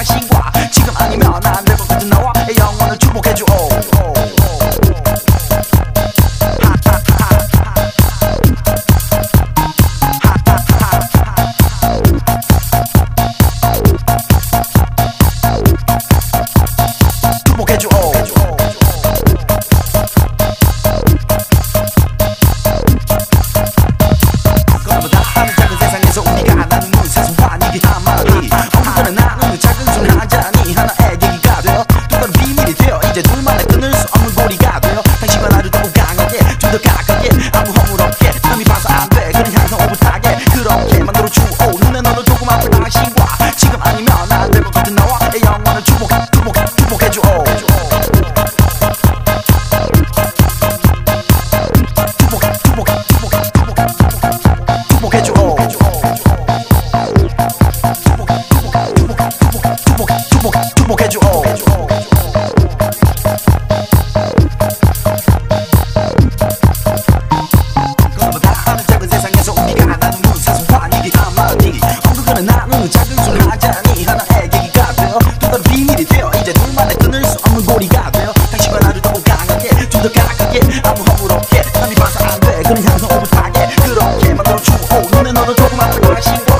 당신과 지금 아니면 안 될 것 같은 나와 영원을 축복해줘. 축복해줘. 그거보다 하는 작은 세상에서 우리가 나누는 사소한 얘기 한마디, 언젠가는 나누는 작은 손 한 잔이 하나의 계기가 되어 또 다른 비밀이 되어 이제 둘만의 끊을 수 없는 고리가 되어 당신과 나를 더욱 강하게 좀 더 가깝게 아무 허물 없게 남이 봐서 안돼 그런 향상 오붓하게 그렇게 만들어주오. 눈에 너를 조금 아픈 당신과 지금 아니면 안 될 것 같은 나와 영원을 축복해줘. 축복해줘. 그거보다 하는 작은 세상에서 우리가 나누는 사소한 얘기 한마디, 언젠가는 나누는 작은 손 한 잔이 하나의 계기가 되어 또 다른 비밀이 되어 이제 둘만의 끊을 수 없는 고리가 되어 당신과 나를 더욱 강하게 좀 더 가깝게 아무 허물 없게 남이 봐서 안돼 그런 향상 오붓하게 그렇게 만들어주오. 눈에 너를 조금 아픈 당신과